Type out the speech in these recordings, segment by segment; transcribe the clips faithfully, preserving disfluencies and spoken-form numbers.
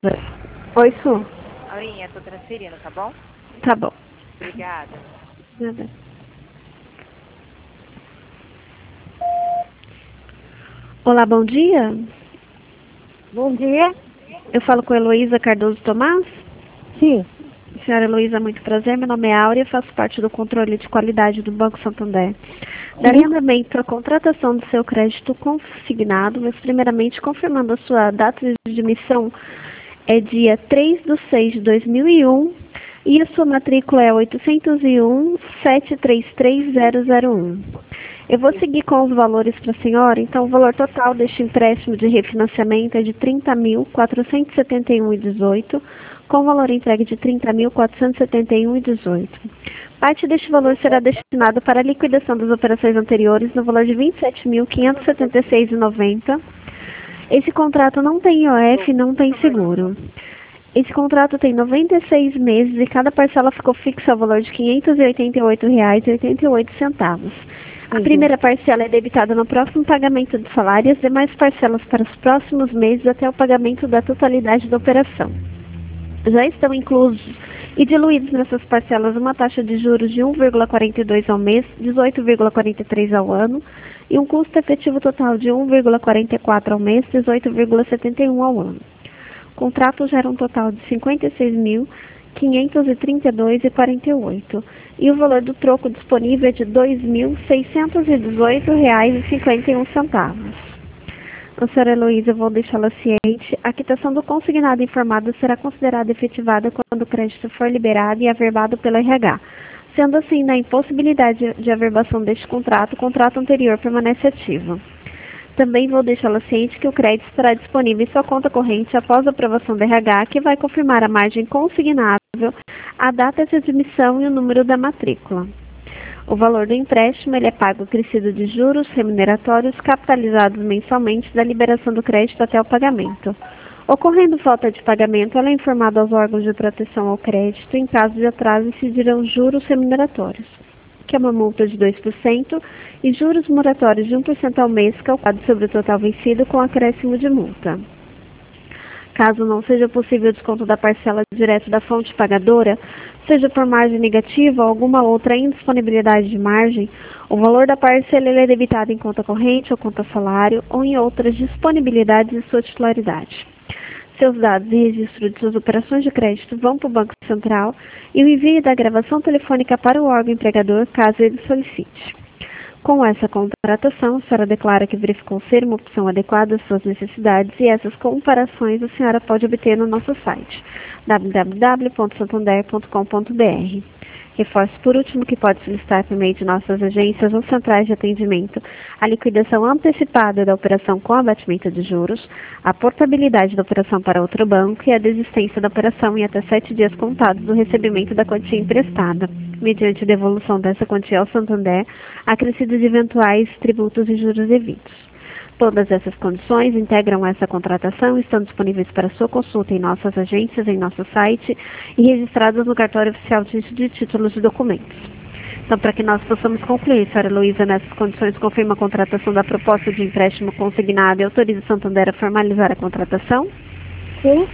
Oi, Su. Aurinha, tô transferindo, tá bom? Tá bom. Obrigada. Nada. Olá, bom dia. Bom dia. Eu falo com a Heloísa Cardoso Tomás. Sim. Senhora Heloísa, muito prazer. Meu nome é Áurea, faço parte do controle de qualidade do Banco Santander. Daria andamento à contratação do seu crédito consignado, mas primeiramente confirmando a sua data de emissão é dia três de seis de dois mil e um e a sua matrícula é oitocentos e um, sete três três zero zero um. Eu vou seguir com os valores para a senhora. Então, o valor total deste empréstimo de refinanciamento é de trinta mil, quatrocentos e setenta e um reais e dezoito centavos, com valor entregue de trinta mil, quatrocentos e setenta e um reais e dezoito centavos. Parte deste valor será destinado para a liquidação das operações anteriores no valor de vinte e sete mil, quinhentos e setenta e seis reais e noventa centavos. Esse contrato não tem I O F e não tem seguro. Esse contrato tem noventa e seis meses e cada parcela ficou fixa ao valor de quinhentos e oitenta e oito reais e oitenta e oito centavos. A primeira parcela é debitada no próximo pagamento do salário e as demais parcelas para os próximos meses até o pagamento da totalidade da operação. Já estão inclusos e diluídos nessas parcelas uma taxa de juros de um vírgula quarenta e dois ao mês, dezoito vírgula quarenta e três ao ano e um custo efetivo total de um vírgula quarenta e quatro ao mês, dezoito vírgula setenta e um ao ano. O contrato gera um total de cinquenta e seis mil, quinhentos e trinta e dois reais e quarenta e oito centavos e o valor do troco disponível é de dois mil, seiscentos e dezoito reais e cinquenta e um centavos. A senhora Heloísa, eu vou deixá-la ciente. A quitação do consignado informado será considerada efetivada quando o crédito for liberado e averbado pelo R H. Sendo assim, na impossibilidade de averbação deste contrato, o contrato anterior permanece ativo. Também vou deixá-la ciente que o crédito estará disponível em sua conta corrente após a aprovação do R H, que vai confirmar a margem consignável, a data de admissão e o número da matrícula. O valor do empréstimo ele é pago acrescido de juros remuneratórios capitalizados mensalmente da liberação do crédito até o pagamento. Ocorrendo falta de pagamento, ela é informada aos órgãos de proteção ao crédito. Em caso de atraso, incidirão juros remuneratórios, que é uma multa de dois por cento, e juros moratórios de um por cento ao mês, calculado sobre o total vencido com acréscimo de multa. Caso não seja possível o desconto da parcela direto da fonte pagadora, seja por margem negativa ou alguma outra indisponibilidade de margem, o valor da parcela é debitado em conta corrente ou conta salário ou em outras disponibilidades de sua titularidade. Seus dados e registro de suas operações de crédito vão para o Banco Central e o envio da gravação telefônica para o órgão empregador, caso ele solicite. Com essa contratação, a senhora declara que verificou ser uma opção adequada às suas necessidades e essas comparações a senhora pode obter no nosso site w w w ponto santander ponto com ponto b r. Reforço por último que pode solicitar por meio de nossas agências ou centrais de atendimento a liquidação antecipada da operação com abatimento de juros, a portabilidade da operação para outro banco e a desistência da operação em até sete dias contados do recebimento da quantia emprestada, mediante devolução dessa quantia ao Santander, acrescido de eventuais tributos e juros devidos. Todas essas condições integram essa contratação e estão disponíveis para sua consulta em nossas agências, em nosso site e registradas no cartório oficial de títulos e documentos. Então, para que nós possamos concluir, senhora Heloísa, nessas condições, confirma a contratação da proposta de empréstimo consignado e autoriza o Santander a formalizar a contratação? Sim.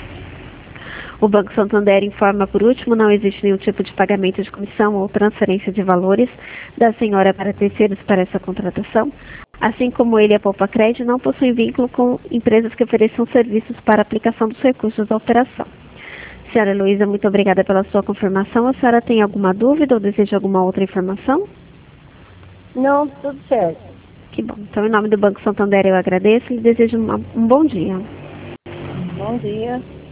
O Banco Santander informa, por último, não existe nenhum tipo de pagamento de comissão ou transferência de valores da senhora para terceiros para essa contratação, assim como ele e a Poupa Crédito não possuem vínculo com empresas que ofereçam serviços para aplicação dos recursos da operação. Senhora Heloísa, muito obrigada pela sua confirmação. A senhora tem alguma dúvida ou deseja alguma outra informação? Não, tudo certo. Que bom. Então, em nome do Banco Santander, eu agradeço e lhe desejo uma, um bom dia. Bom dia.